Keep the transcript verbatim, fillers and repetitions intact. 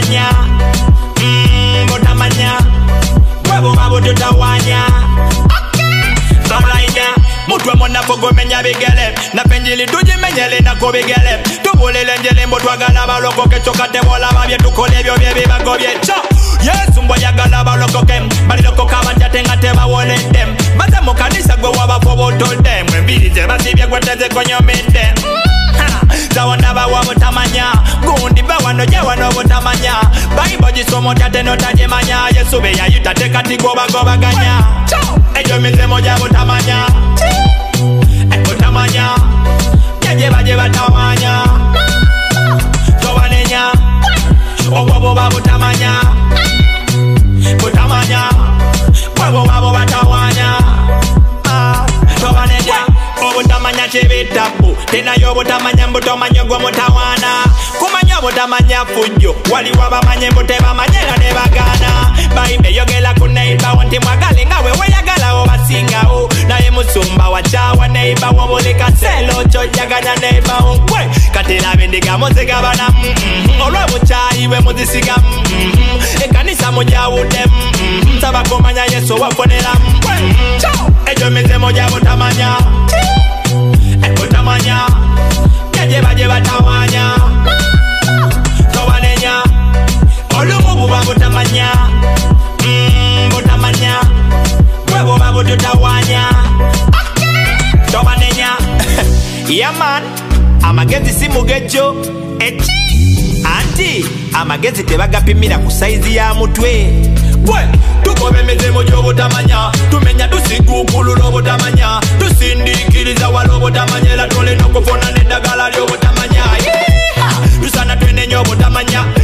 butamanya mm, butamanya bwebo babo tutawanya Samlainya mutwe mona fogo menya bigele na penjili tuji menyele na ko bigele tubulele njele mbotwagala baloko kechoka tebola babye tukole byo bye bibago bye cha Yesu mboyagala baloko kem baloko kabanja tenga teba wone dem baza mu kanisa gwe wabafo botode mwembirize basibye gweteze konyomende Zawanda bawa butamanya gundi bawano je wano butamanya Bible jisomo tate no tajemanya Yesu be yayita teka tigoba goba ganya ejo mizemo ja butamanya e butamanya jeje baje batamanya Tobanenya obobo ba butamanya butamanya babo babo batawanya Tobanenya obutamanya chebetabu tena yo butamanya mbutomanya gwa mutawana kumanya butamanya fujjo wali wabamanye mbuteba manyera ne bagana Bible yogela ku neighbor wanti mwagale ngawe weyagala obasinga o naye musumba wachawa neighbor wobuleka selo chojaganya neighbor nkwe katera bendiga muzega bana olwa buchayi we muzisiga ekanisa mujawude saba komanya Yesu wafonera ejo mizemo ja butamanya butamanya jeje baje batawanya Tobanenya olumu buba butamanya mm, butamanya bwebo babo tutawanya Tobanenya yeah man amagezi simugejo echi anti amagezi tebagapimira ku size ya mutwe we tukobe mezemo jo butamanya tumenya tusigukululo butamanya tusindikiriza walo butamanya la tole nokufona nedagala lyo butamanya yeah! Tusana twende nyo butamanya